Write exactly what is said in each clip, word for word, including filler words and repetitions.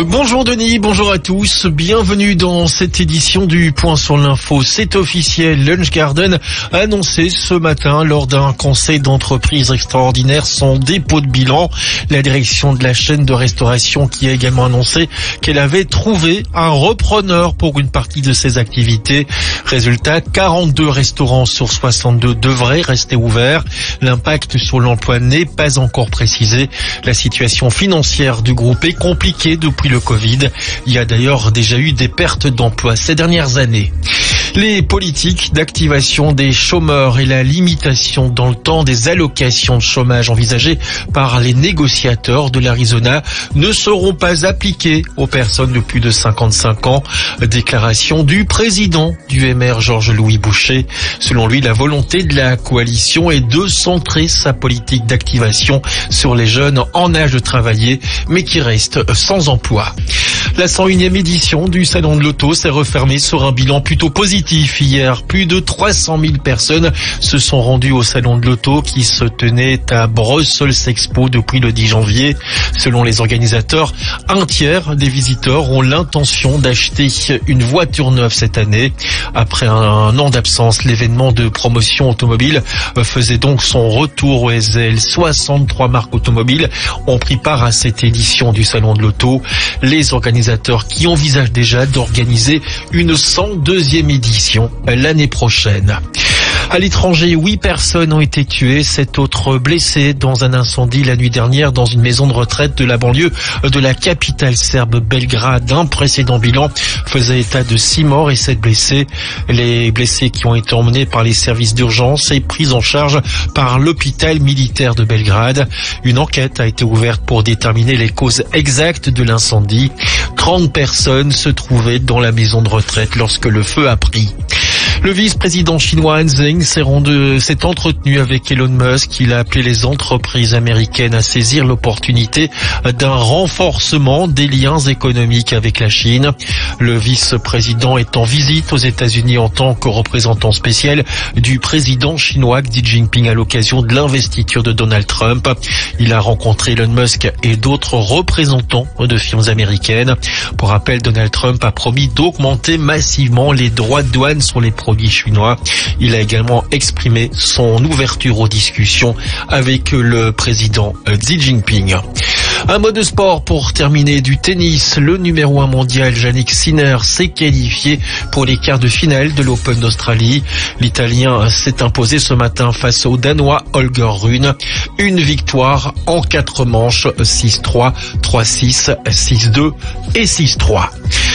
Bonjour Denis, bonjour à tous, bienvenue dans cette édition du Point sur l'info. C'est officiel, Lunch Garden a annoncé ce matin lors d'un conseil d'entreprise extraordinaire son dépôt de bilan. La direction de la chaîne de restauration qui a également annoncé qu'elle avait trouvé un repreneur pour une partie de ses activités. Résultat, quarante-deux restaurants sur soixante-deux devraient rester ouverts. L'impact sur l'emploi n'est pas encore précisé. La situation financière du groupe est compliquée depuis le Covid. Il y a d'ailleurs déjà eu des pertes d'emploi ces dernières années. Les politiques d'activation des chômeurs et la limitation dans le temps des allocations de chômage envisagées par les négociateurs de l'Arizona ne seront pas appliquées aux personnes de plus de cinquante-cinq ans. Déclaration du président du M R, Georges-Louis Boucher. Selon lui, la volonté de la coalition est de centrer sa politique d'activation sur les jeunes en âge de travailler, mais qui restent sans emploi. La cent unième édition du Salon de l'Auto s'est refermée sur un bilan plutôt positif hier. Plus de trois cent mille personnes se sont rendues au Salon de l'Auto qui se tenait à Brussels Expo depuis le dix janvier. Selon les organisateurs, un tiers des visiteurs ont l'intention d'acheter une voiture neuve cette année. Après un an d'absence, l'événement de promotion automobile faisait donc son retour au S L. soixante-trois marques automobiles ont pris part à cette édition du Salon de l'Auto. Les organisateurs qui envisagent déjà d'organiser une cent deuxième édition l'année prochaine. À l'étranger, huit personnes ont été tuées, sept autres blessées dans un incendie la nuit dernière dans une maison de retraite de la banlieue de la capitale serbe Belgrade. Un précédent bilan faisait état de six morts et sept blessés. Les blessés qui ont été emmenés par les services d'urgence et pris en charge par l'hôpital militaire de Belgrade. Une enquête a été ouverte pour déterminer les causes exactes de l'incendie. trente personnes se trouvaient dans la maison de retraite lorsque le feu a pris. Le vice-président chinois Han Zheng s'est entretenu avec Elon Musk. Il a appelé les entreprises américaines à saisir l'opportunité d'un renforcement des liens économiques avec la Chine. Le vice-président est en visite aux États-Unis en tant que représentant spécial du président chinois Xi Jinping à l'occasion de l'investiture de Donald Trump. Il a rencontré Elon Musk et d'autres représentants de firmes américaines. Pour rappel, Donald Trump a promis d'augmenter massivement les droits de douane sur les produits chinois. Il a également exprimé son ouverture aux discussions avec le président Xi Jinping. Un mot de sport pour terminer, du tennis. Le numéro un mondial, Jannik Sinner, s'est qualifié pour les quarts de finale de l'Open d'Australie. L'Italien s'est imposé ce matin face au Danois Holger Rune. Une victoire en quatre manches, six trois, trois six, six deux et six trois.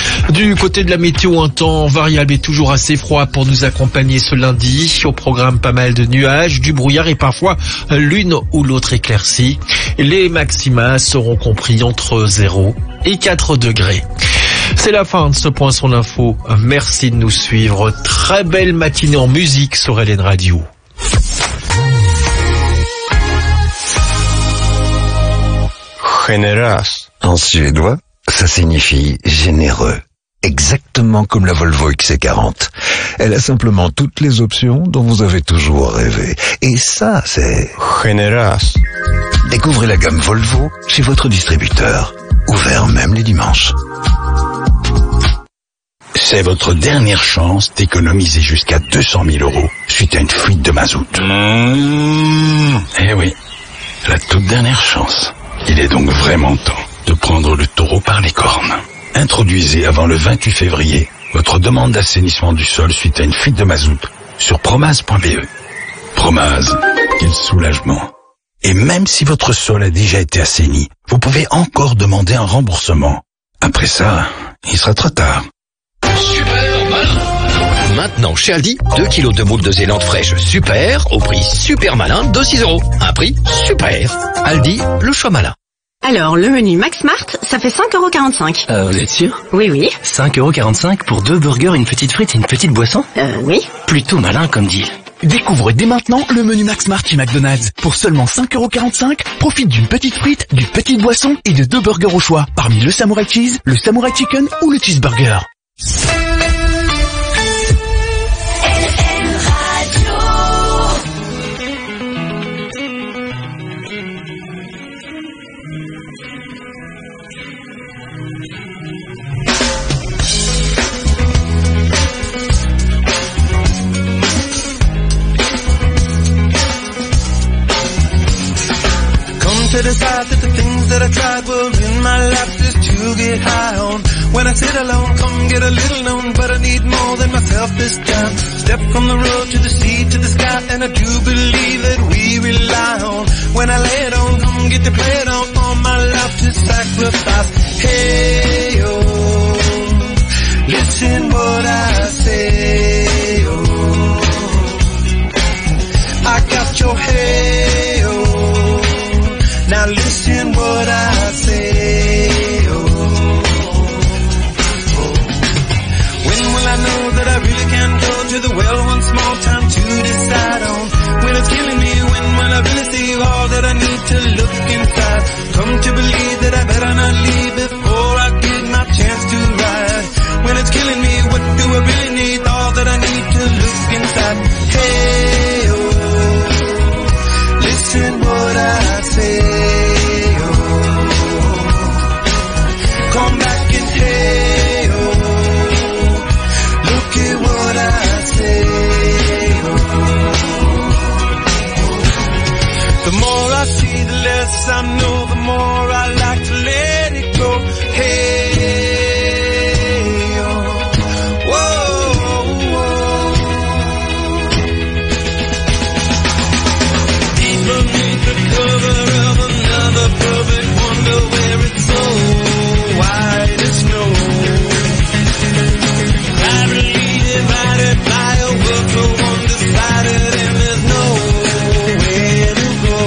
Du côté de la météo, un temps variable et toujours assez froid pour nous accompagner ce lundi. Au programme, pas mal de nuages, du brouillard et parfois l'une ou l'autre éclaircie. Les maxima seront compris entre zéro et quatre degrés. C'est la fin de ce point sur l'info. Merci de nous suivre. Très belle matinée en musique sur L N Radio. Generös. En suédois, ça signifie généreux. Exactement comme la Volvo X C quarante. Elle a simplement toutes les options dont vous avez toujours rêvé. Et ça, c'est... Generös. Découvrez la gamme Volvo chez votre distributeur. Ouvert même les dimanches. C'est votre dernière chance d'économiser jusqu'à deux cent mille euros suite à une fuite de mazout. Mmh. Eh oui, la toute dernière chance. Il est donc vraiment temps de prendre le taureau par les cornes. Introduisez avant le vingt-huit février votre demande d'assainissement du sol suite à une fuite de mazout sur promaz point b e. Promaz, quel soulagement. Et même si votre sol a déjà été assaini, vous pouvez encore demander un remboursement. Après ça, il sera trop tard. Super malin. Maintenant chez Aldi, deux kilos de moules de Zélande fraîche super au prix super malin de six euros. Un prix super. Aldi, le choix malin. Alors, le menu Max Mart, ça fait cinq euros quarante-cinq. Euh, vous êtes sûr? Oui, oui. cinq euros quarante-cinq pour deux burgers, une petite frite et une petite boisson? Euh, oui. Plutôt malin comme deal. Découvre dès maintenant le menu Max Mart chez McDonald's. Pour seulement cinq euros quarante-cinq, profite d'une petite frite, d'une petite boisson et de deux burgers au choix. Parmi le Samurai Cheese, le Samurai Chicken ou le Cheeseburger. Thank you. to decide that the things that I tried were in my lap just to get high on. When I sit alone, come get a little known, but I need more than myself this time. Step from the road to the sea to the sky, and I do believe that we rely on. When I lay it on, come get to play it on, all my life to sacrifice. Hey, oh, listen what I say, oh, I got your hey, oh, now listen what I say, oh, oh. When will I know that I really can go to the well one small time to decide on? When it's killing me, when will I really see all that I need to look inside? Come to believe that I better not leave before I get my chance to ride. When it's killing me, what do I really need? All that I need to look inside. Hey, oh, listen what I say, oh, come back and hey, oh, look at what I say, oh. The more I see, the less I know, the more I like to let it go. Hey, oh, whoa, whoa. Deep beneath the cover of another perfect wonder where it's so white as snow. Gravity divided by a world so undecided, and there's nowhere to go.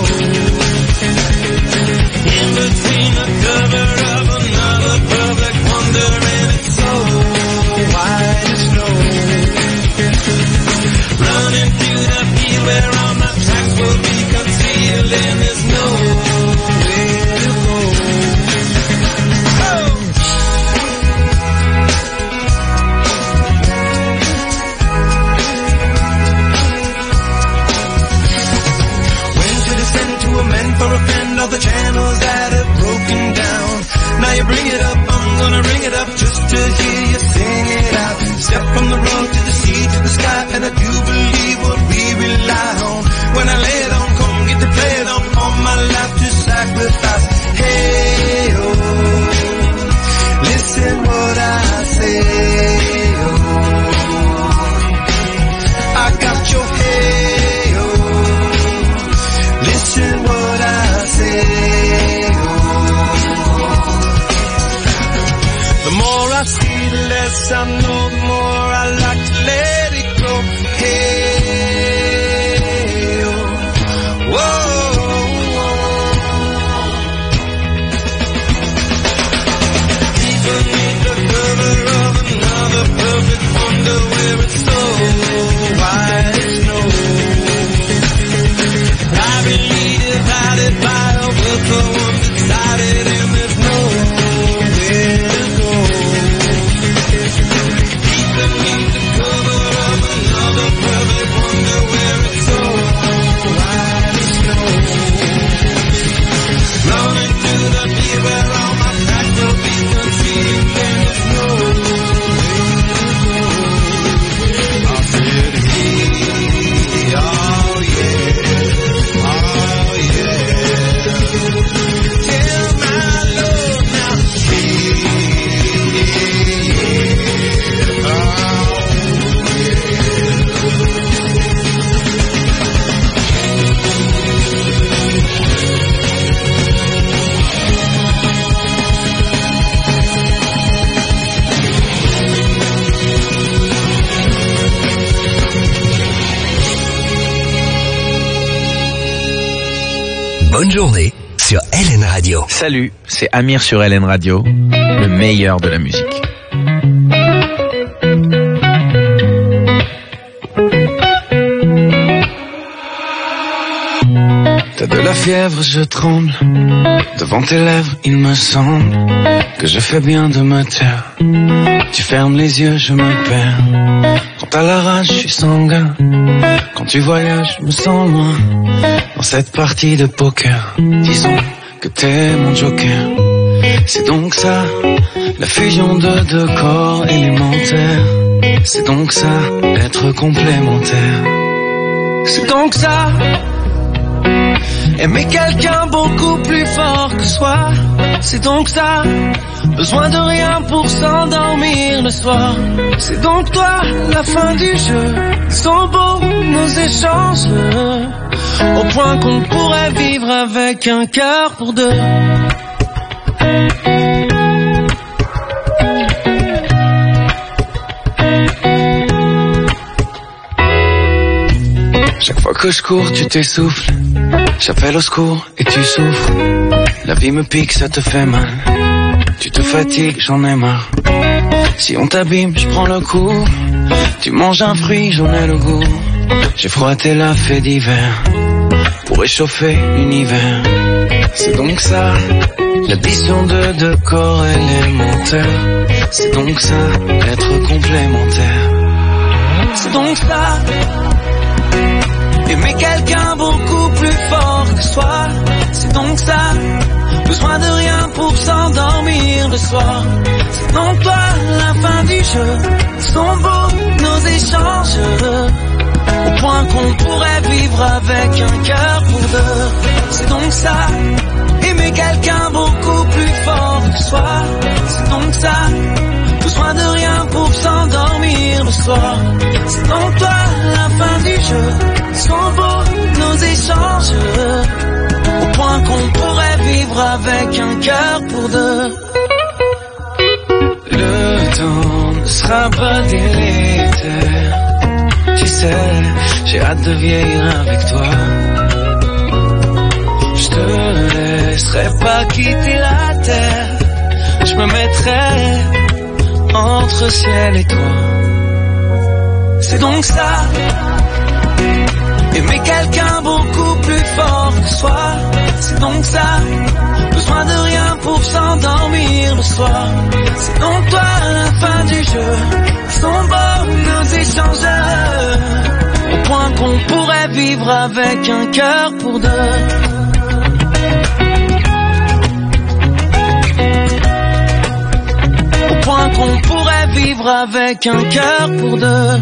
In between the cover of another perfect wonder, and it's so white as snow. Running through the field where all my tracks will be concealed, and there's nowhere to go. Oh! When to descend to amend for a friend all the channels that have broken down. Now you bring it up, I'm gonna ring it up just to hear you sing it out. Step from the road to the sea to the sky, and I do believe what we rely on. When I lay it on, come get to play it on, all my life to sacrifice. Hey, oh, listen what I say, oh, I got your hey, oh, listen what I say, oh. The more I see, the less I know, the more I like to let it go. Hey, oh, whoa, deep beneath the cover of another perfect wonder where it's so white as snow. Privately divided by a world so undecided, and there's nowhere to go. Deep beneath the cover of another perfect wonder where it's so white as snow. Running through the field where all my tracks will be concealed, and there's nowhere to go. I said, hey, oh yeah, oh yeah. Tell my Lord now, hey, yeah, oh Bonne journée sur L N Radio. Salut, c'est Amir sur L N Radio, le meilleur de la musique. T'as de la fièvre, je tremble. Devant tes lèvres, il me semble que je fais bien de me taire. Tu fermes les yeux, je me perds. Quand t'as la rage, je suis sanguin. Quand tu voyages, je me sens loin. Dans cette partie de poker, disons que t'es mon joker. C'est donc ça, la fusion de deux corps élémentaires. C'est donc ça, être complémentaire. C'est donc ça, Aimer quelqu'un beaucoup plus fort que soi, c'est donc ça. Besoin de rien pour s'endormir le soir. C'est donc toi, la fin du jeu. Sont beaux nos échanges, au point qu'on pourrait vivre avec un cœur pour deux. Chaque fois que je cours, tu t'essouffles. J'appelle au secours et tu souffres. La vie me pique, ça te fait mal. Tu te fatigues, j'en ai marre. Si on t'abîme, je prends le coup. Tu manges un fruit, j'en ai le goût. J'ai froid, t'es la fée d'hiver pour réchauffer l'univers. C'est donc ça, l'addition de deux corps élémentaires. C'est donc ça, être complémentaire. C'est donc ça, aimer quelqu'un beaucoup plus fort que soi. C'est donc ça, besoin de rien pour s'endormir le soir. C'est donc toi, la fin du jeu. Sont beaux nos échanges, au point qu'on pourrait vivre avec un cœur pour deux. C'est donc ça, aimer quelqu'un beaucoup plus fort que soi. C'est donc ça, besoin de rien pour s'endormir le soir. C'est donc toi, la fin du jeu. Sont beaux nos échanges, au point qu'on pourrait vivre avec un cœur pour deux. Le temps ne sera pas délétère. Tu sais, j'ai hâte de vieillir avec toi. Je te laisserai pas quitter la terre. Je me mettrai entre ciel et toi. C'est donc ça, aimer quelqu'un beaucoup plus fort que soi. C'est donc ça, besoin de rien pour s'endormir le soir. C'est donc toi, la fin du jeu. Sont beaux nos échanges, au point qu'on pourrait vivre avec un cœur pour deux. Au point qu'on pourrait vivre avec un cœur pour deux.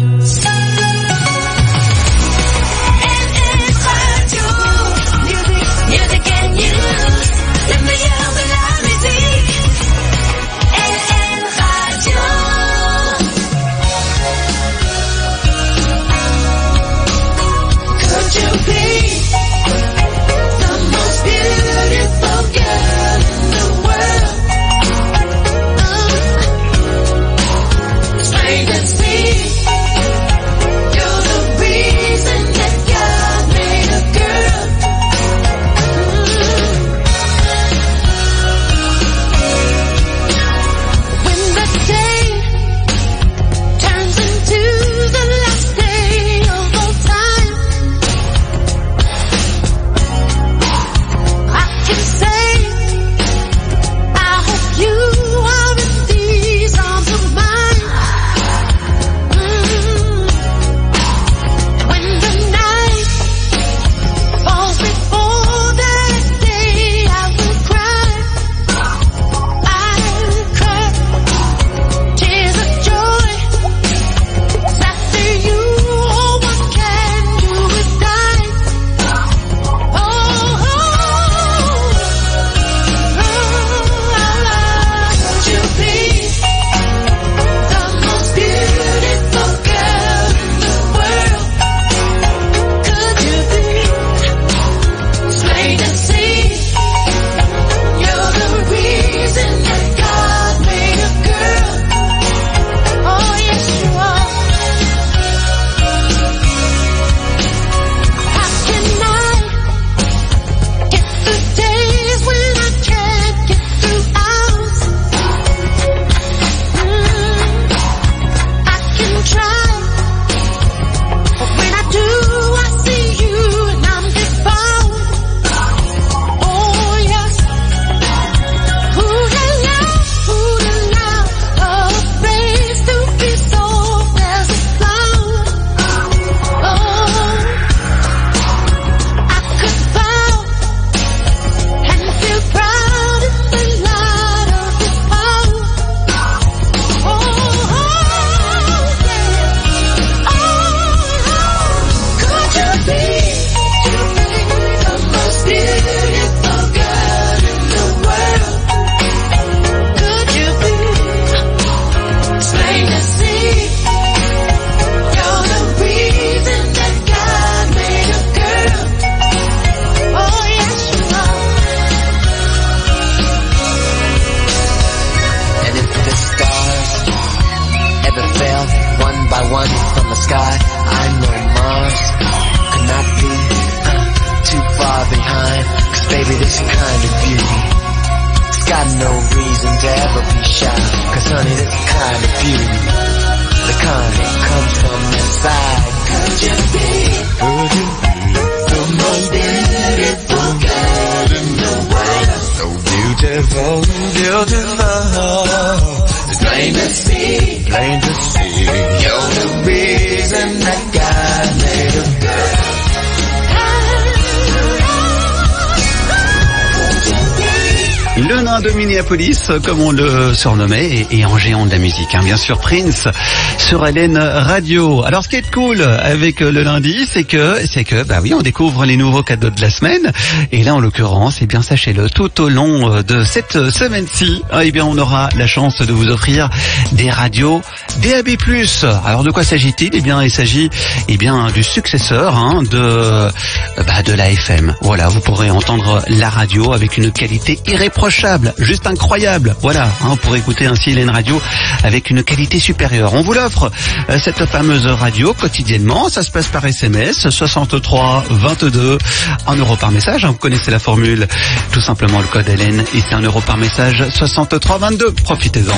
child. Cause honey, this kind of beauty, the kind that comes from inside. Could you be, could you be the most beautiful girl in the world? So beautiful, beautiful. It's plain to see, plain to see. You're the reason that God made a girl. Le nain de Minneapolis, comme on le surnommait, et, et en géant de la musique, hein, bien sûr Prince, sur Hélène Radio. Alors ce qui est cool avec le lundi, c'est que, c'est que, bah oui, on découvre les nouveaux cadeaux de la semaine, et là en l'occurrence, eh bien sachez-le, tout au long de cette semaine-ci, eh bien on aura la chance de vous offrir des radios D A B plus. Alors de quoi s'agit-il? Eh bien il s'agit, eh bien du successeur, hein, de, bah, de la F M. Voilà, vous pourrez entendre la radio avec une qualité irréprochable. Juste incroyable. Voilà, hein, on pourrait écouter ainsi Hélène Radio avec une qualité supérieure. On vous l'offre, euh, cette fameuse radio quotidiennement. Ça se passe par S M S, soixante-trois vingt-deux, un euro par message. Hein, vous connaissez la formule, tout simplement le code Hélène et c'est un euro par message, soixante-trois vingt-deux. Profitez-en.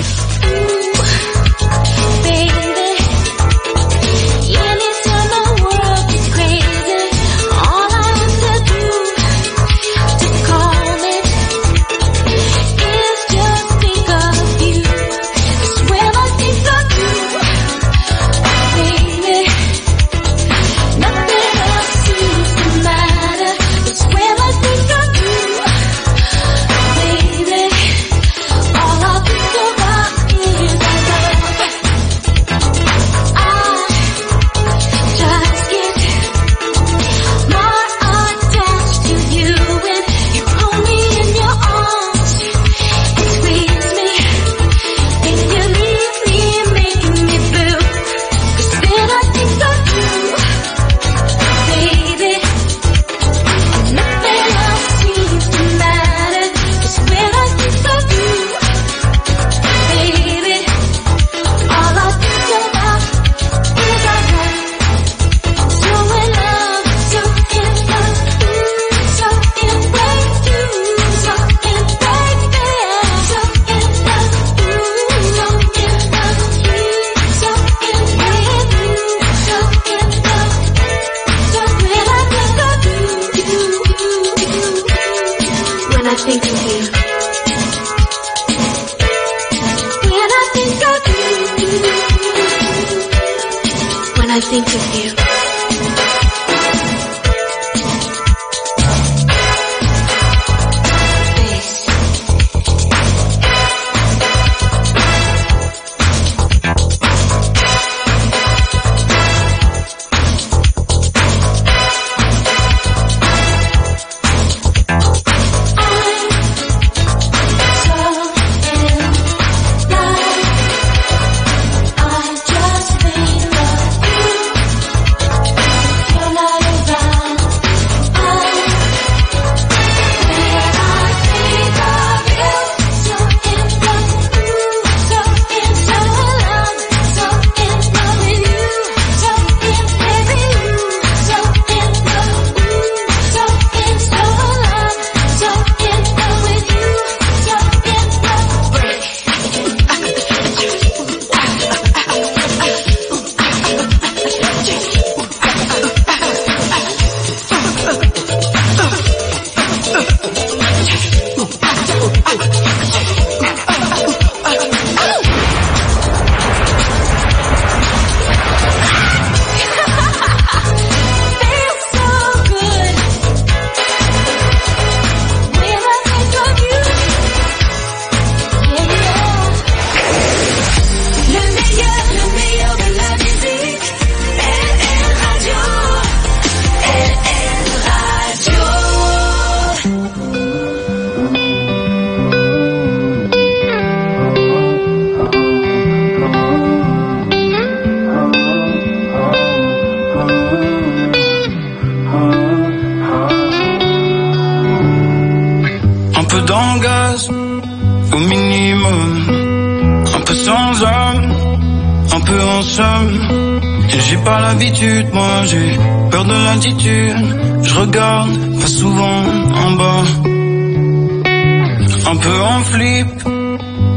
J'ai pas l'habitude, moi j'ai peur de l'altitude. Je regarde pas souvent en bas. Un peu en flip,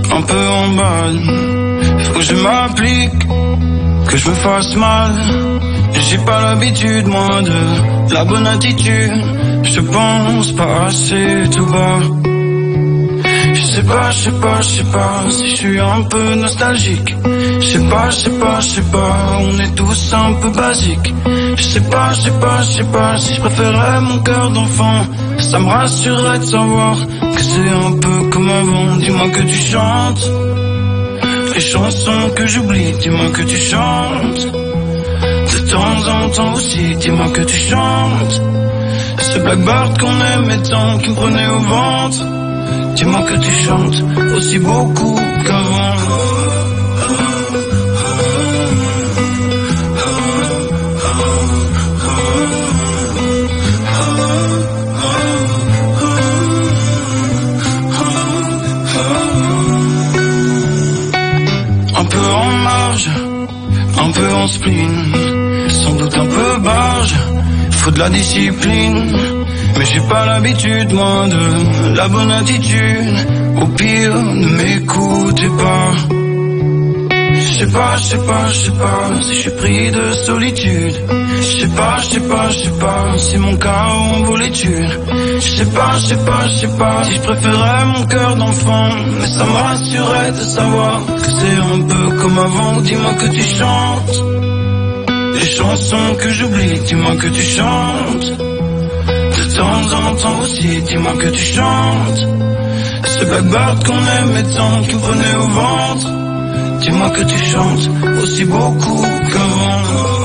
un peu en balle. Faut que je m'applique, que je me fasse mal. J'ai pas l'habitude moi de la bonne attitude. Je pense pas assez tout bas. Je sais pas, je sais pas, je sais pas si je suis un peu nostalgique. Je sais pas, je sais pas, je sais pas, on est tous un peu basiques. Je sais pas, je sais pas, je sais pas si je préférais mon cœur d'enfant. Ça me rassurerait de savoir que c'est un peu comme avant. Dis-moi que tu chantes les chansons que j'oublie, dis-moi que tu chantes de temps en temps aussi, dis-moi que tu chantes ce Blackbird qu'on aimait tant, qui me prenait au ventre. Dis-moi que tu chantes aussi beaucoup qu'avant. Un peu en marge, un peu en spleen, sans doute un peu barge, faut de la discipline. Mais j'ai pas l'habitude, moi, de la bonne attitude. Au pire, ne m'écoutez pas. Je sais pas, je sais pas, je sais pas si je suis pris de solitude. Je sais pas, je sais pas, je sais pas si mon cas en vaut l'étude. Je sais pas, je sais pas, je sais pas si je préférais mon cœur d'enfant. Mais ça me rassurerait de savoir que c'est un peu comme avant. Dis-moi que tu chantes les chansons que j'oublie, dis-moi que tu chantes de temps en temps aussi, dis-moi que tu chantes ce Blackbird qu'on aimait tant, qui me prenait au ventre. Dis-moi que tu chantes aussi beaucoup qu'avant.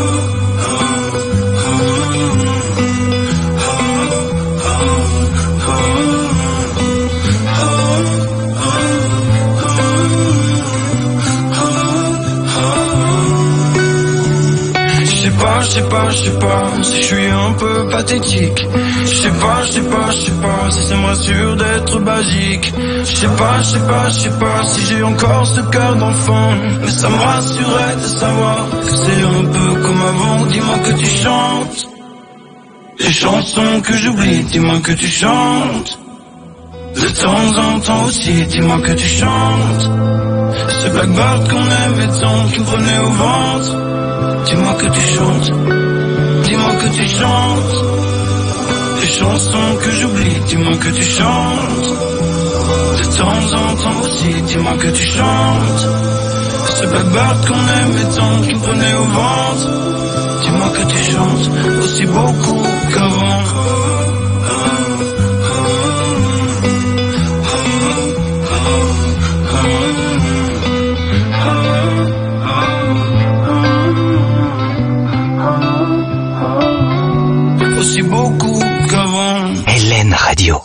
Je sais pas, je sais pas si je suis un peu pathétique. Je sais pas, je sais pas, je sais pas si ça me rassure d'être basique. Je sais pas, je sais pas, je sais pas si j'ai encore ce cœur d'enfant. Mais ça me rassurerait de savoir que c'est un peu comme avant. Dis-moi que tu chantes les chansons que j'oublie, dis-moi que tu chantes de temps en temps aussi, dis-moi que tu chantes ce Blackbird qu'on aimait tant, qui me prenait au ventre. Dis-moi que tu chantes, dis-moi que tu chantes les chansons que j'oublie, dis-moi que tu chantes de temps en temps aussi, dis-moi que tu chantes ce Blackbird qu'on aimait tant, qui me prenait au ventre. Dis-moi que tu chantes aussi beaucoup qu'avant. Aussi beaucoup qu'avant. Hélène Radio.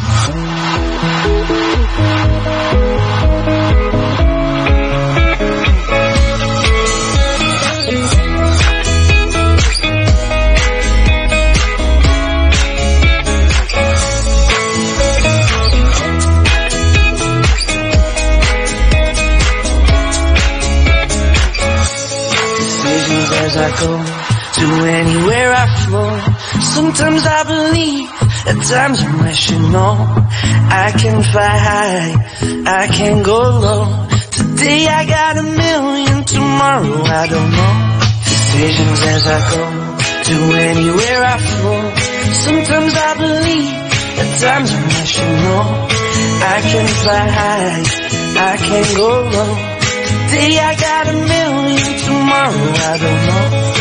Decisions as I go to anywhere I flow. Sometimes I believe, at times I'm rational. I can fly high, I can go low. Today I got a million, tomorrow I don't know. Decisions as I go to anywhere I flow. Sometimes I believe, at times I'm rational. I can fly high, I can go low. Today I got a million, tomorrow I don't know.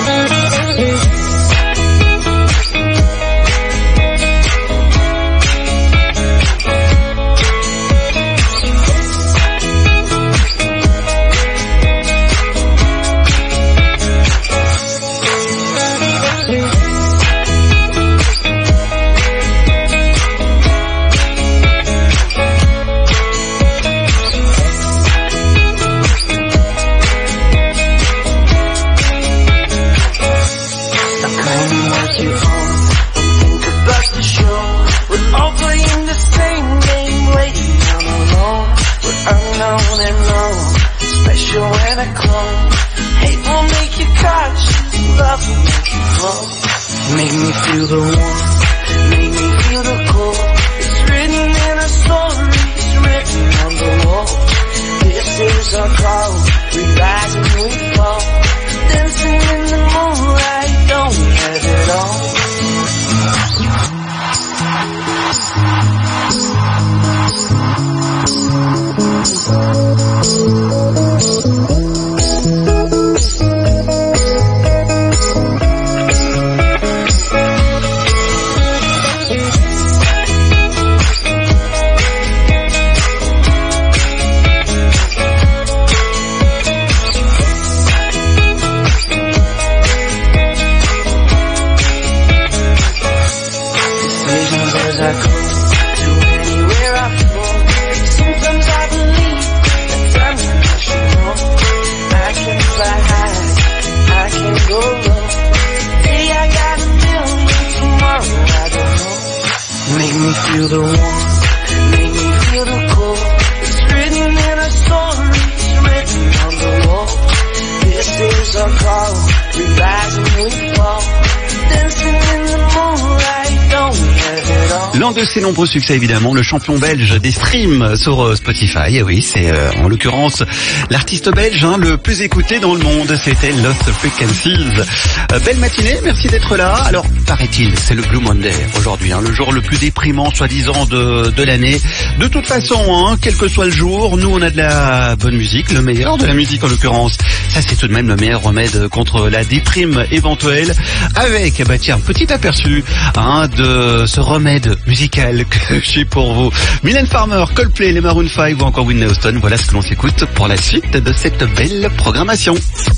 When I come, hate will make you cautious, love will make you fall. Make me feel the warmth, make me feel the cold. It's written in a story, it's written on the wall. fall. Dancing in the moonlight, don't we have it all? Make me feel the warmth, make me feel the cold. It's written in our stories, written on the wall. This is our call, we rise and we fall. Dancing in the moonlight, don't we have it all? L'un de ses nombreux succès, évidemment, le champion belge des streams sur euh, Spotify. Et oui, c'est euh, en l'occurrence l'artiste belge hein, le plus écouté dans le monde. C'était Lost Frequencies. Euh, belle matinée, merci d'être là. Alors, paraît-il, c'est le Blue Monday aujourd'hui, hein, le jour le plus déprimant, soi-disant, de, de l'année. De toute façon, hein, quel que soit le jour, nous on a de la bonne musique, le meilleur de la musique en l'occurrence. Ça, c'est tout de même le meilleur remède contre la déprime éventuelle. Avec, bah tiens, petit aperçu hein, de ce remède musical que j'ai pour vous. Mylène Farmer, Coldplay, les Maroon five ou encore Whitney Houston. Voilà ce que l'on s'écoute pour la suite de cette belle programmation.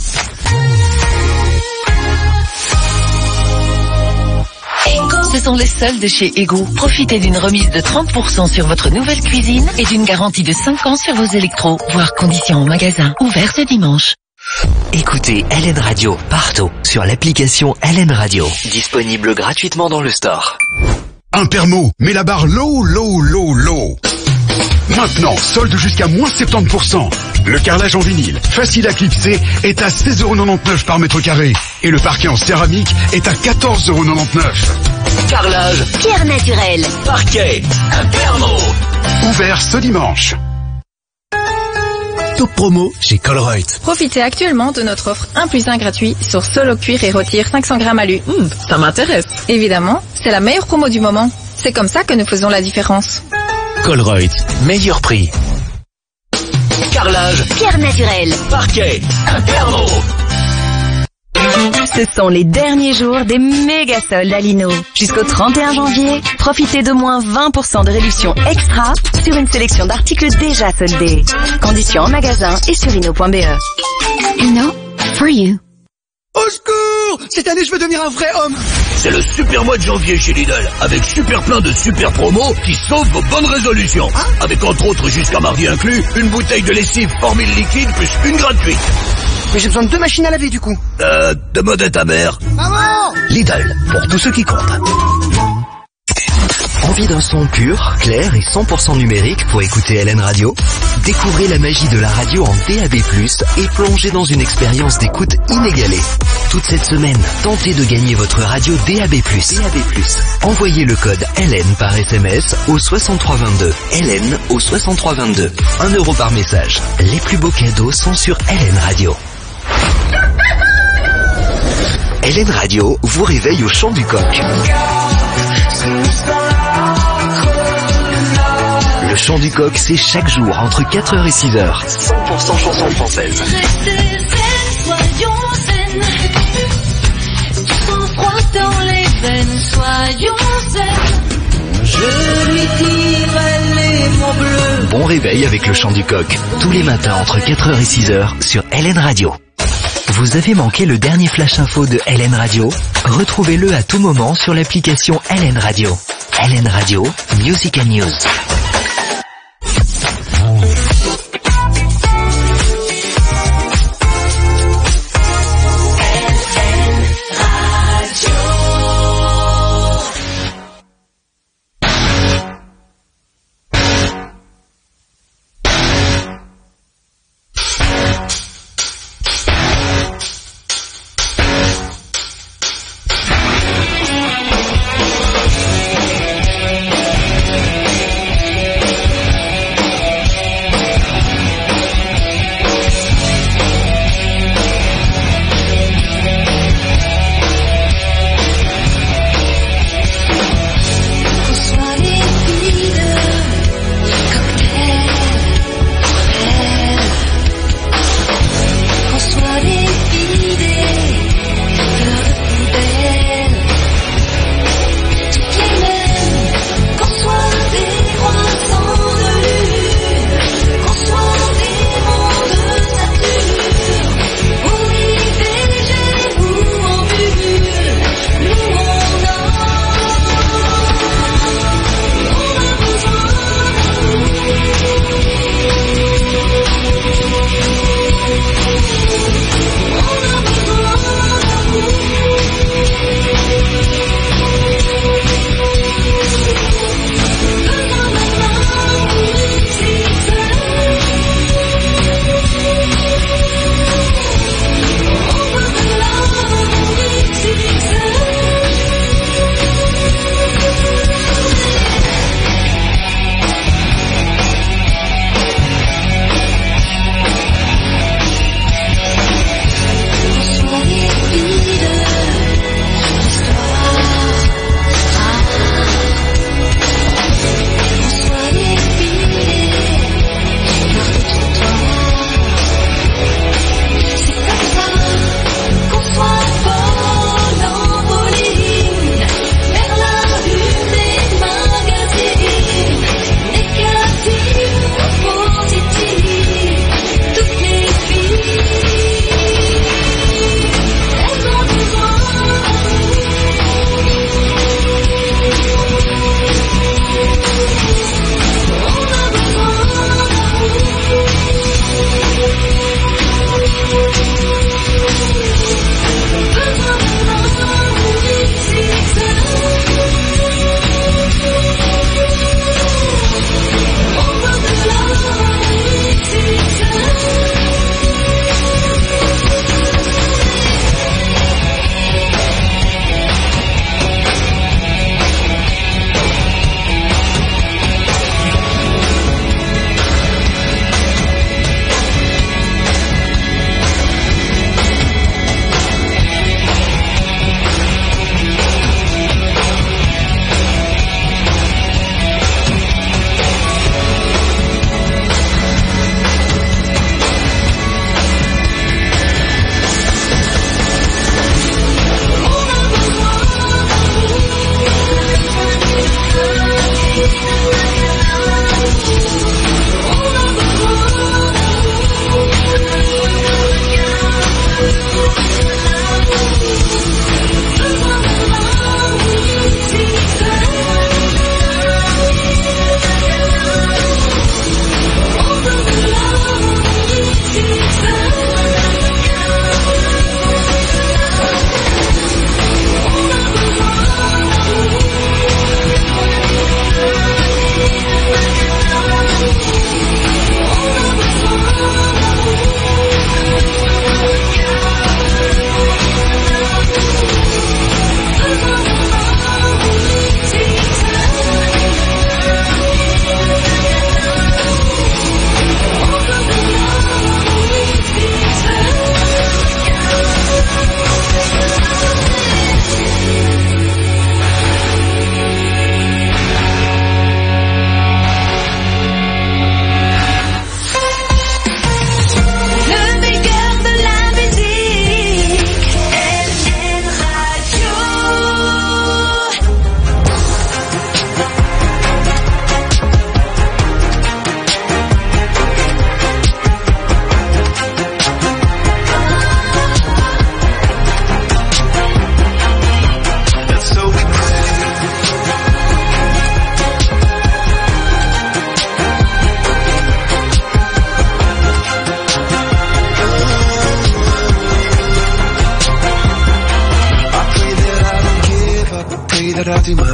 Ce sont les soldes chez Ego. Profitez d'une remise de trente pour cent sur votre nouvelle cuisine et d'une garantie de cinq ans sur vos électros. Voir conditions en magasin. Ouvert ce dimanche. Écoutez L N Radio partout sur l'application L N Radio. Disponible gratuitement dans le store. Un permo, mais la barre low, low, low, low. Maintenant, solde jusqu'à moins soixante-dix pour cent. Le carrelage en vinyle, facile à clipser, est à seize euros quatre-vingt-dix-neuf par mètre carré. Et le parquet en céramique est à quatorze euros quatre-vingt-dix-neuf. Carrelage, pierre naturelle, parquet, un permo. Ouvert ce dimanche. Top promo chez Colruyt. Profitez actuellement de notre offre un plus un gratuit sur Solo Cuir et Retire cinq cents grammes alu. Mmh, ça m'intéresse. Évidemment, c'est la meilleure promo du moment. C'est comme ça que nous faisons la différence. Colruyt, meilleur prix. Carrelage, pierre naturelle, parquet, un permo. Ce sont les derniers jours des méga soldes à Lino. Jusqu'au trente et un janvier, profitez de moins vingt pour cent de réduction extra sur une sélection d'articles déjà soldés. Conditions en magasin et sur lino point b e. Lino, for you. Au secours! Cette année, je veux devenir un vrai homme! C'est le super mois de janvier chez Lidl, avec super plein de super promos qui sauvent vos bonnes résolutions. Ah? Avec entre autres, jusqu'à mardi inclus, une bouteille de lessive Formule liquide plus une gratuite. Mais j'ai besoin de deux machines à laver du coup. Euh, demande à ta mère. Maman! Lidl, pour tous ceux qui comptent. Envie d'un son pur, clair et cent pour cent numérique pour écouter L N Radio? Découvrez la magie de la radio en D A B plus, et plongez dans une expérience d'écoute inégalée. Toute cette semaine, tentez de gagner votre radio D A B plus. D A B plus. Envoyez le code L N par S M S au soixante-trois vingt-deux. L N au soixante-trois vingt-deux. un euro par message. Les plus beaux cadeaux sont sur L N Radio. L N Radio vous réveille au chant du coq. Le chant du coq, c'est chaque jour entre quatre heures et six heures. cent pour cent chansons françaises. Bon réveil avec le chant du coq. Tous les matins entre quatre heures et six heures sur L N Radio. Vous avez manqué le dernier flash info de L N Radio? Retrouvez-le à tout moment sur l'application L N Radio. L N Radio, Music and News.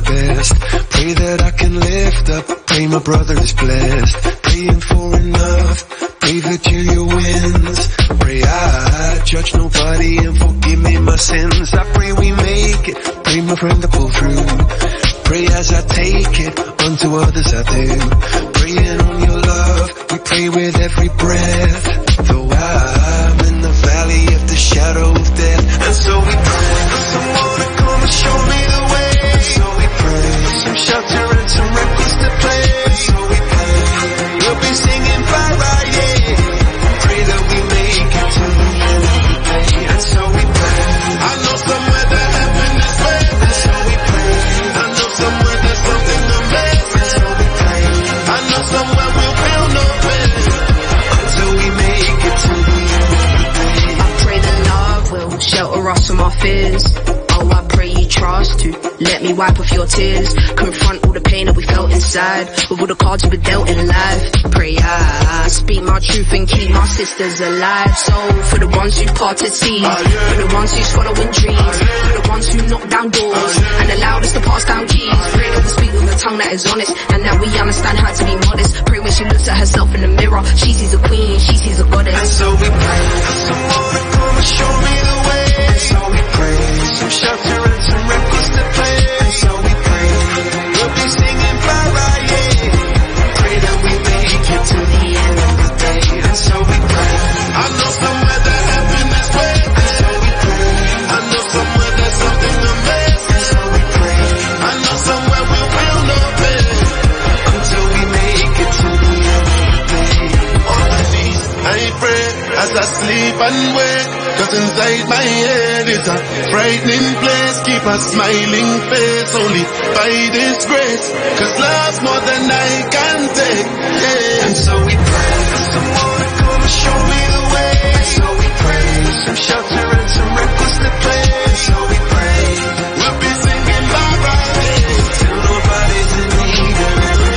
best. Pray that I can lift up, pray my brother is blessed. Praying for enough, pray that you wins. Pray I judge nobody and forgive me my sins. I pray we make it, pray my friend to pull through. Pray as I take it, unto others I do. Praying on your love, we pray with every breath. Though I'm in the valley of the shadow of death, and so we pray for someone to come and show me the way. And so we pray for some shelter and some records to play. And so we pray we'll be singing bye bye, yeah. Pray that we make it to the end of the day. And so we pray. I know somewhere that heaven is waiting. And so we pray. I know somewhere there's something amazing. And so we pray. I know somewhere we'll feel no pain until we make it to the end of the day. I pray that love will shelter us from our fears. Oh, I pray you trust to let me wipe off your tears. Confront all the pain that we felt inside with all the cards we've been dealt in life. Pray I speak my truth and keep my sisters alive. So for the ones who parted seas, for the ones who swallowing dreams, for the ones who knock down doors and allowed us to pass down keys. Pray that we speak with a tongue that is honest and that we understand how to be modest. Pray when she looks at herself in the mirror, she sees a queen, she sees a goddess. And so we pray for someone to come and show me the way. And so we pray some shelter and some records to play. And so we pray we'll be singing bye bye, yeah. Pray that we make it to the end of the day. And so we pray. I know somewhere that heaven is waiting. And so we pray. I know somewhere there's something amazing. And so we pray. I know somewhere we'll feel no pain until we make it to the end of the day. On my knees I pray as I sleep and wake, 'cause inside my head is a frightening place. Keep a smiling face only by this grace, 'cause love's more than I can take, yeah. And so we pray for someone to come and show me the way. And so we pray for some shelter and some records to play. And so we pray we'll be singing bye bye, yeah, till nobody's in need of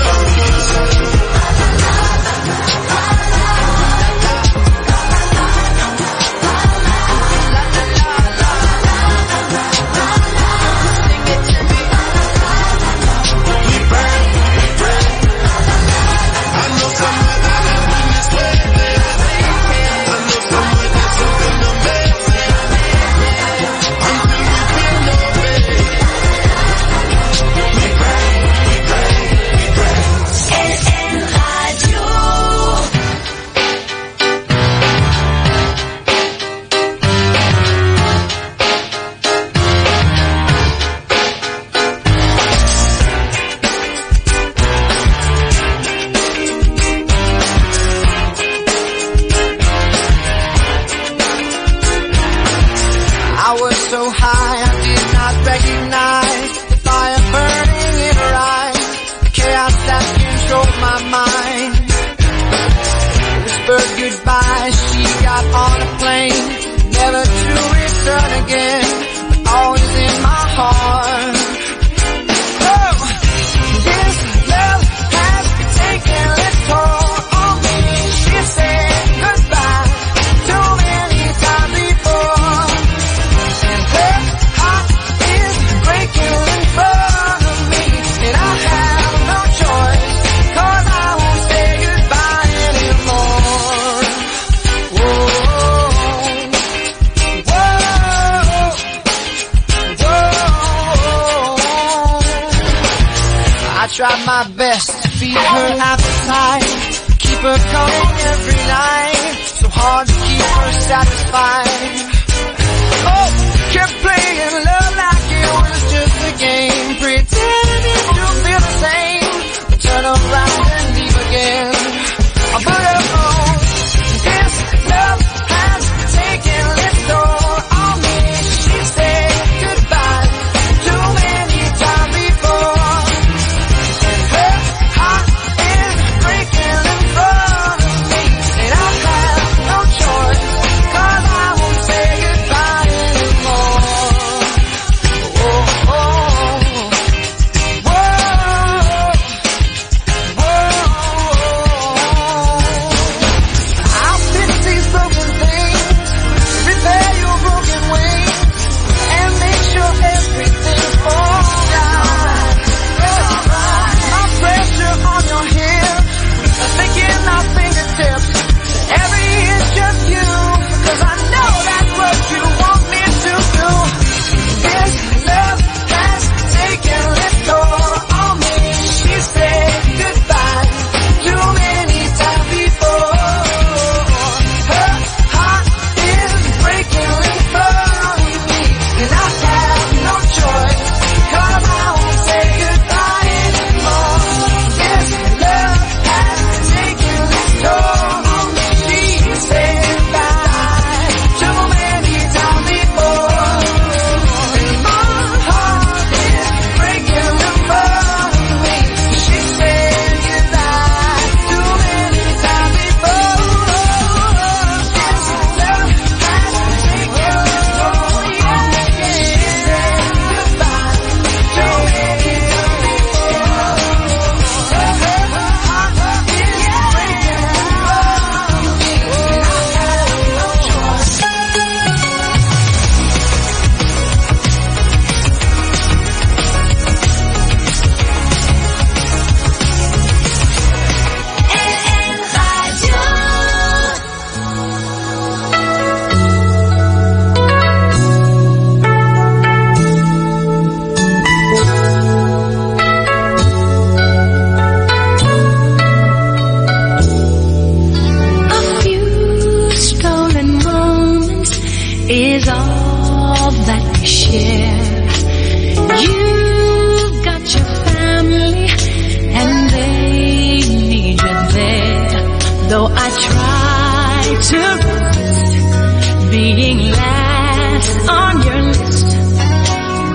try my best to feed her appetite, keep her coming every night, so hard to keep her satisfied. Oh, kept playing love like it was just a game, pretending to feel the same, but turn around and leave again. I put her on, this love has taken its toll on me. She said goodbye too many times before.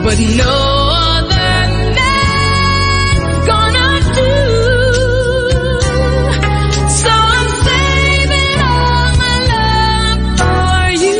what no other man's gonna do. So I'm saving all my love for you.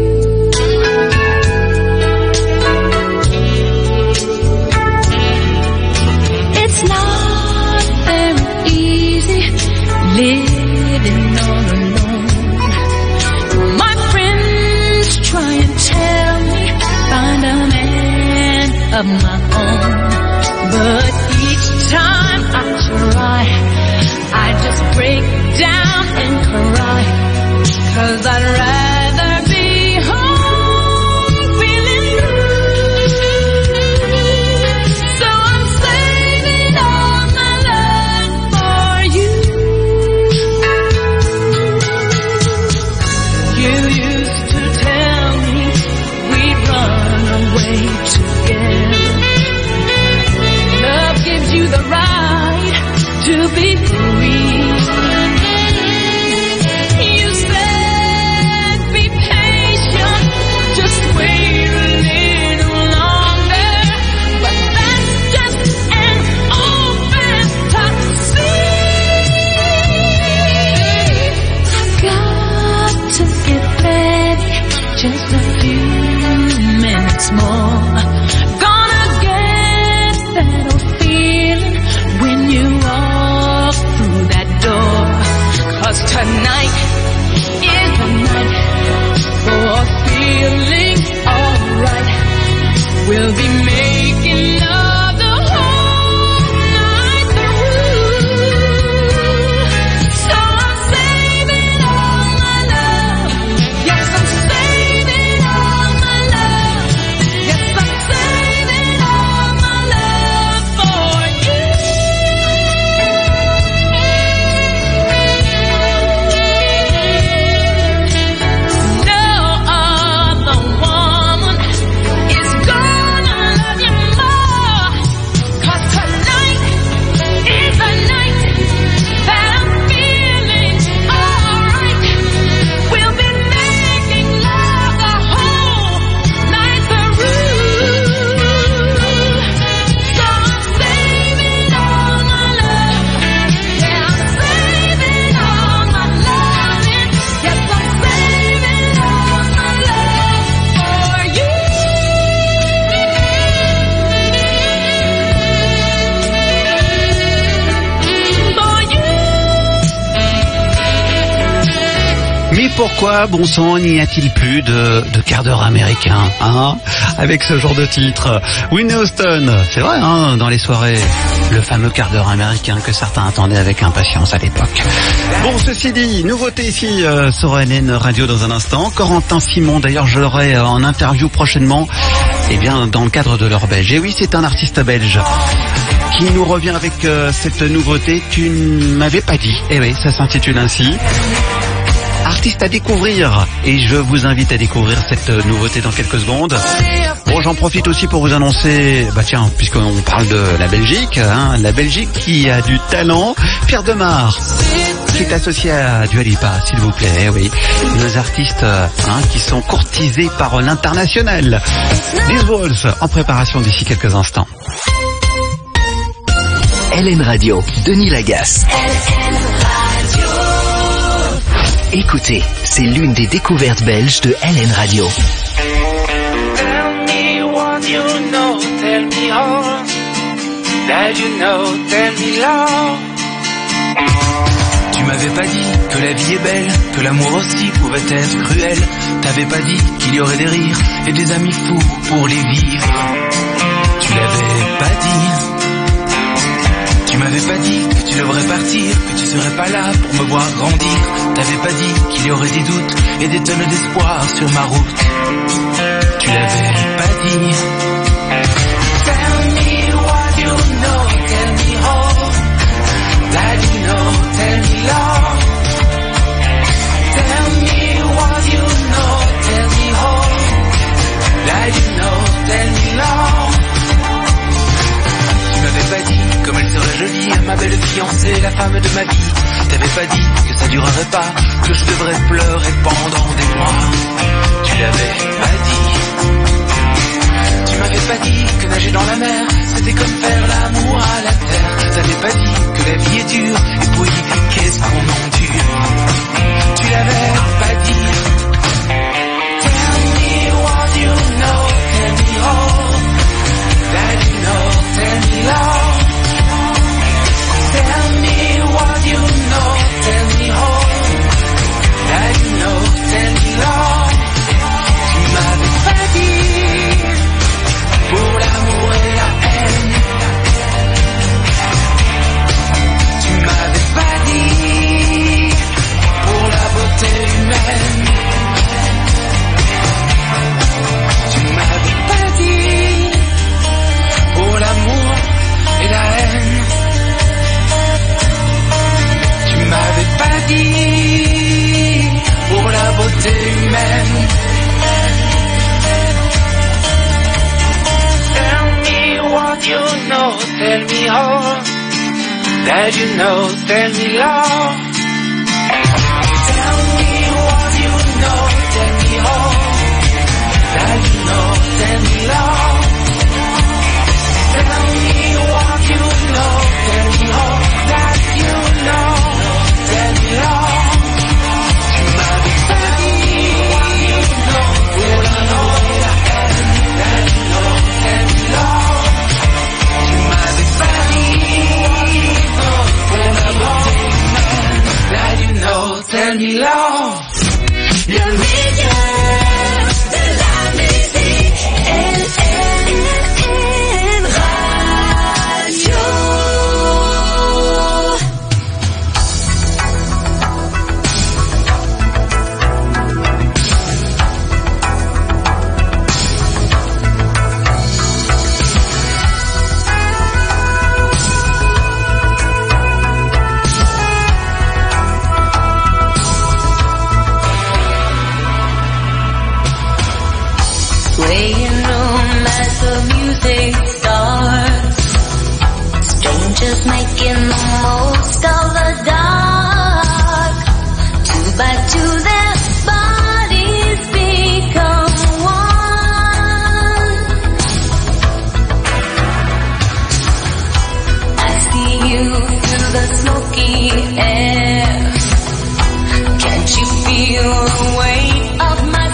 It's not very easy living all alone. My friends try and tell me find a man of my own, but each time I try, I just break down and cry, 'cause I'd rather be home feeling blue. So I'm saving all my love for you. You used to tell me we'd run away together. Love gives you the right to be free. You said be patient, just wait a little longer, but that's just an old fantasy. I've got to get ready, just a few minutes more. Gonna get that old feeling when you walk through that door. 'Cause tonight is the night for feeling alright. We'll be making love the whole night through. So I'm saving all my love. Yes, I'm saving all my love. Yes, I'm saving all my love for you. No other woman is gonna love you more. 'Cause tonight is the night that I'm feeling alright. We'll be making love the whole night through. So I'm saving all my love. Yeah, I'm saving all my loving. Yes, I'm saving all my love for you. For you. Mais pourquoi, bon sang, n'y a-t-il plus de, de quart d'heure américain, hein, avec ce genre de titre? Whitney Houston, c'est vrai, hein, dans les soirées, le fameux quart d'heure américain que certains attendaient avec impatience à l'époque. Bon, ceci dit, nouveauté ici euh, sur L N Radio dans un instant. Corentin Simon, d'ailleurs, je l'aurai euh, en interview prochainement, eh bien, dans le cadre de l'heure belge. Et oui, c'est un artiste belge qui nous revient avec euh, cette nouveauté. Tu ne m'avais pas dit. Eh oui, ça s'intitule ainsi. Artiste à découvrir, et je vous invite à découvrir cette nouveauté dans quelques secondes. Bon, j'en profite aussi pour vous annoncer, bah tiens, puisqu'on parle de la Belgique, hein, la Belgique qui a du talent. Pierre Demar, qui est associé à Dua Lipa, s'il vous plaît, eh oui, nos artistes hein, qui sont courtisés par l'international. These Walls en préparation d'ici quelques instants. L N Radio, Denis Lagasse. Écoutez, c'est l'une des découvertes belges de L N Radio. Tell me what you know, tell me all that you know, tell me love. Tu m'avais pas dit que la vie est belle, que l'amour aussi pouvait être cruel. T'avais pas dit qu'il y aurait des rires et des amis fous pour les vivre. Tu l'avais pas dit. Tu m'avais pas dit que tu devrais partir, que tu serais pas là pour me voir grandir. T'avais pas dit qu'il y aurait des doutes et des tonnes d'espoir sur ma route. Tu l'avais pas dit. Tell me what you know, tell me all that you know, tell me love. Tell me what you know, tell me all that you know, tell me love. Tu m'avais pas dit comme elle serait jolie, ma belle fiancée, la femme de ma vie. T'avais pas dit que ça durerait pas, que je devrais pleurer pendant des mois. Tu l'avais pas dit. Tu m'avais pas dit que nager dans la mer, c'était comme faire l'amour à la terre. T'avais pas dit que la vie est dure, et puis qu'est-ce qu'on endure. Tu l'avais pas dit. Tell me what you know, tell me all that you know, tell me all. Tell me what you know, tell me all that you know, tell me all. Tu m'avais pas dit pour l'amour et la haine. Tu m'avais pas dit pour la beauté humaine. Tu m'avais pas dit pour l'amour et la haine. Tu m'avais pas dit pour la beauté humaine. What you know, tell me all that you know, tell me all. Tell me what you know, tell me all that you know, tell me all. Tell me what you know, tell me all that you know, tell me all. Tu m'avais pas dit what you know, pour la know la haine, that you know, tell me all. Tell me love. Le meilleur de la musique, L N Radio. Playing room as the music starts. Strangers making the most of the dark. Two by two their bodies become one. I see you through the smoky air. Can't you feel the weight of my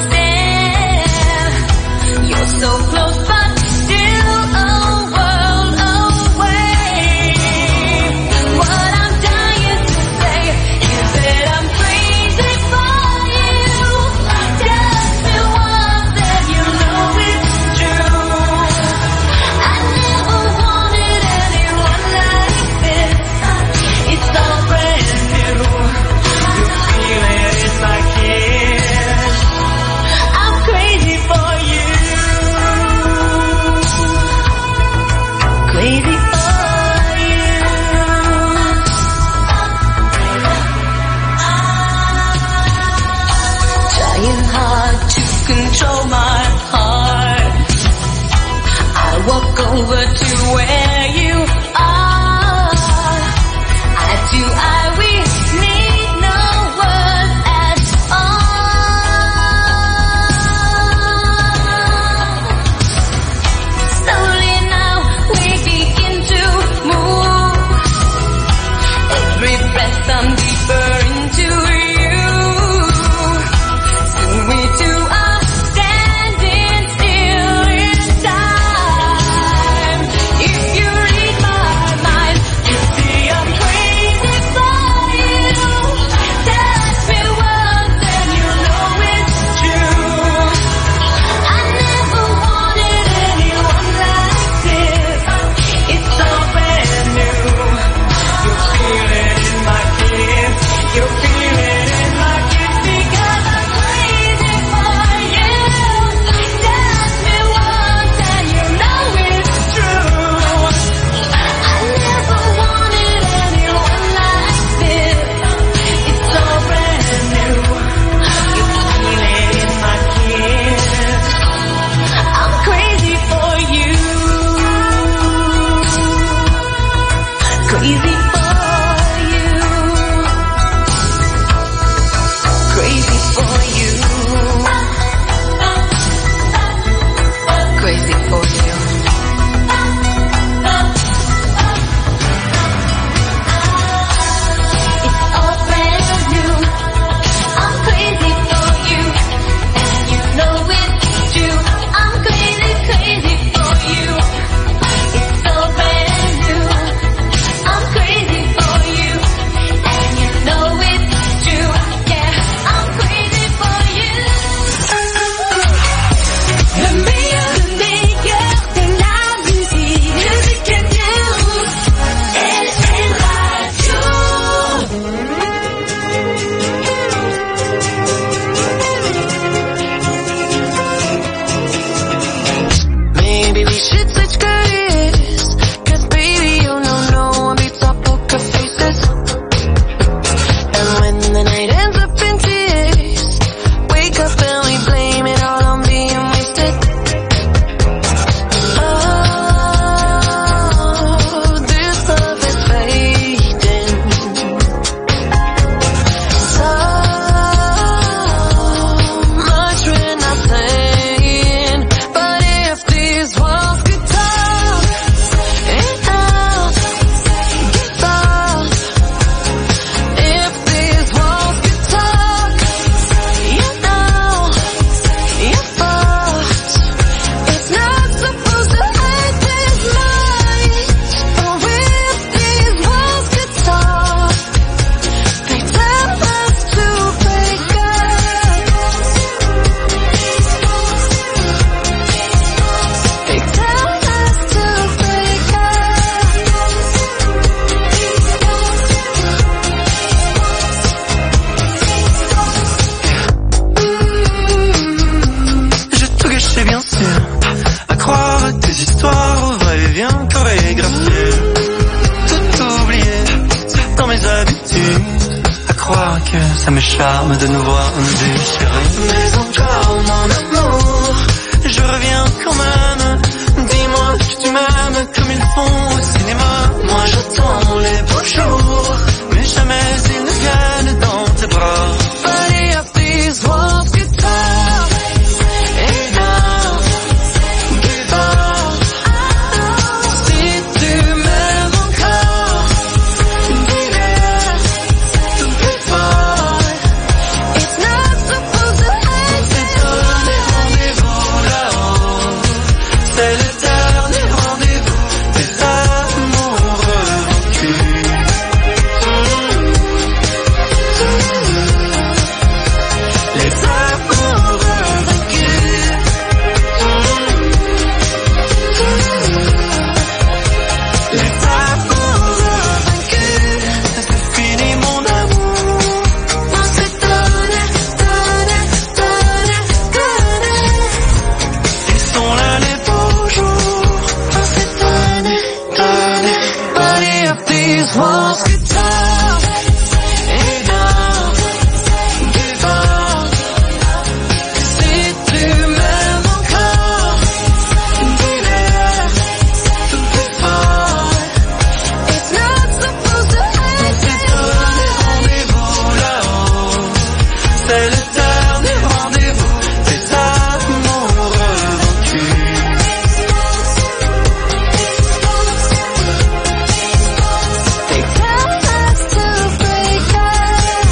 so close but still a world away. What I'm dying to say is that I'm crazy for you. Just be one that you know it's true. I never wanted anyone like this. It's all brand new. ça me charme de nous voir nous déchirer. Mais encore mon amour, je reviens quand même. Dis-moi que tu m'aimes comme ils font au cinéma. Moi j'attends les beaux jours, mais jamais ils ne viennent dans tes bras. Buddy, I please walk guitar. Et now, give up. Si tu m'aimes encore, dis-le tout plus fort. It's not supposed to end. C'est donné rendez-vous là-haut. C'est le dernier rendez-vous des amoureux vaincus. Les amoureux vaincus. Les amoureux vaincus. C'est fini mon amour. On s'est donné, donné, donné, donné. Ils sont là les beaux jours. On s'est donné, donné. Buddy, I please walk guitar. Et now, give up. Si tu m'aimes encore, dis-le tout plus fort. It's not supposed to end. On s'est donné rendez-vous là-haut. C'est le dernier rendez-vous des amoureux vaincus. They tell us to break up.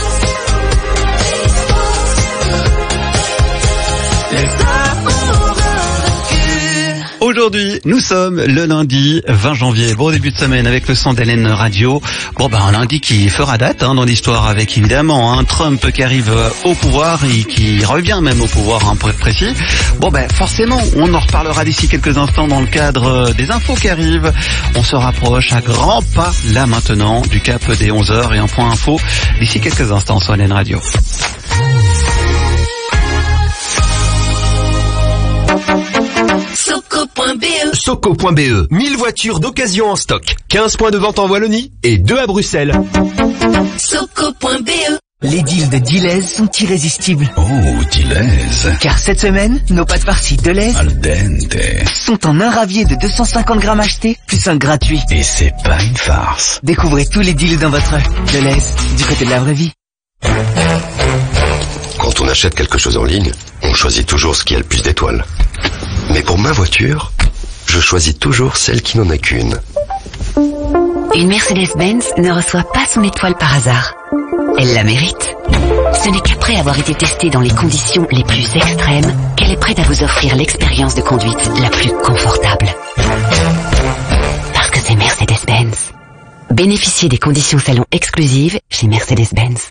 Les amoureux vaincus. Aujourd'hui, nous sommes le lundi vingt janvier. Bon début de semaine avec le son d'Hélène Radio. Bon ben un lundi qui fera date hein, dans l'histoire avec évidemment hein, Trump qui arrive euh, au pouvoir et qui revient même au pouvoir hein, pour être précis. Bon ben forcément, on en reparlera d'ici quelques instants dans le cadre euh, des infos qui arrivent. On se rapproche à grands pas là maintenant du cap des onze heures et un point info d'ici quelques instants sur Hélène Radio. Soco.be Soco.be, mille voitures d'occasion en stock, quinze points de vente en Wallonie et deux à Bruxelles. Soco.be. Les deals de Deleuze sont irrésistibles. Oh, Deleuze. Car cette semaine, nos pâtes farcies Deleuze Al dente. sont en un ravier de deux cent cinquante grammes achetés, plus un gratuit. Et c'est pas une farce. Découvrez tous les deals dans votre Deleuze, du côté de la vraie vie. Quand on achète quelque chose en ligne, on choisit toujours ce qui a le plus d'étoiles. Mais pour ma voiture, je choisis toujours celle qui n'en a qu'une. Une Mercedes-Benz ne reçoit pas son étoile par hasard. Elle la mérite. Ce n'est qu'après avoir été testée dans les conditions les plus extrêmes qu'elle est prête à vous offrir l'expérience de conduite la plus confortable. Parce que c'est Mercedes-Benz. Bénéficiez des conditions salon exclusives chez Mercedes-Benz.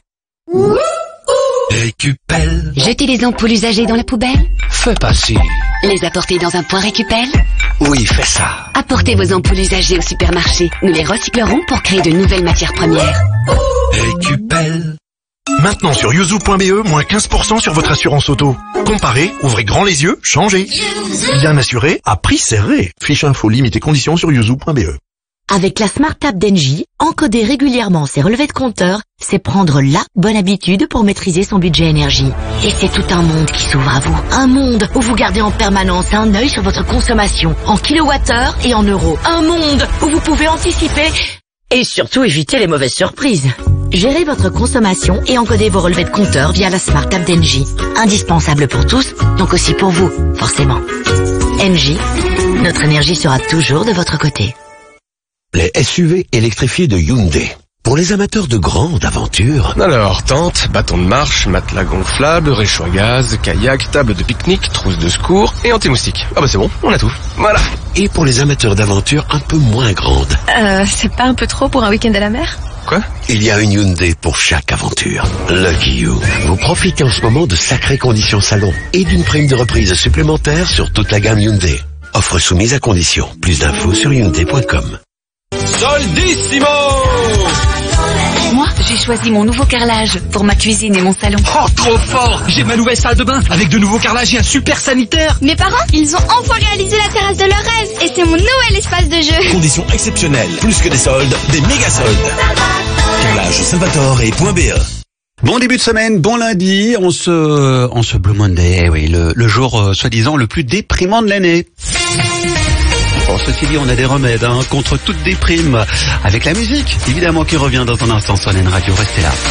Récupelle. Jeter les ampoules usagées dans la poubelle? Fais pas si. Les apporter dans un point récupelle? Oui, fais ça. Apportez vos ampoules usagées au supermarché. Nous les recyclerons pour créer de nouvelles matières premières. Récupelle. Maintenant sur yuzu.be, moins quinze pour cent sur votre assurance auto. Comparez, ouvrez grand les yeux, changez. Bien assuré, à prix serré. Fiche info, limite et conditions sur yuzu.be. Avec la Smart App d'Engie, encoder régulièrement ses relevés de compteur, c'est prendre la bonne habitude pour maîtriser son budget énergie. Et c'est tout un monde qui s'ouvre à vous. Un monde où vous gardez en permanence un œil sur votre consommation, en kilowattheures et en euros. Un monde où vous pouvez anticiper et surtout éviter les mauvaises surprises. Gérez votre consommation et encodez vos relevés de compteur via la Smart App d'Engie. Indispensable pour tous, donc aussi pour vous, forcément. Engie, notre énergie sera toujours de votre côté. Les S U V électrifiés de Hyundai. Pour les amateurs de grandes aventures. Alors, tente, bâton de marche, matelas gonflable, réchaud à gaz, kayak, table de pique-nique, trousse de secours et anti-moustique. Ah bah c'est bon, on a tout. Voilà. Et pour les amateurs d'aventures un peu moins grandes. Euh, c'est pas un peu trop pour un week-end à la mer? Quoi? Il y a une Hyundai pour chaque aventure. Lucky You. Vous profitez en ce moment de sacrées conditions salon et d'une prime de reprise supplémentaire sur toute la gamme Hyundai. Offre soumise à condition. Plus d'infos sur hyundai point com. Soldissimo! Moi, j'ai choisi mon nouveau carrelage pour ma cuisine et mon salon. Oh, trop fort! J'ai ma nouvelle salle de bain avec de nouveaux carrelages et un super sanitaire. Mes parents, ils ont enfin réalisé la terrasse de leur rêve et c'est mon nouvel espace de jeu. Conditions exceptionnelles, plus que des soldes, des méga soldes. Carrelage Salvatore et .be. Bon début de semaine, bon lundi, on se, on se Blue Monday, oui, le, le jour euh, soi-disant le plus déprimant de l'année. Bon, ceci dit, on a des remèdes hein, contre toute déprime, avec la musique, évidemment, qui revient dans un instant sur L N Radio. Restez là.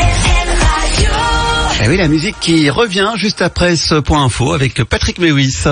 Et oui, la musique qui revient juste après ce point info avec Patrick Mewis.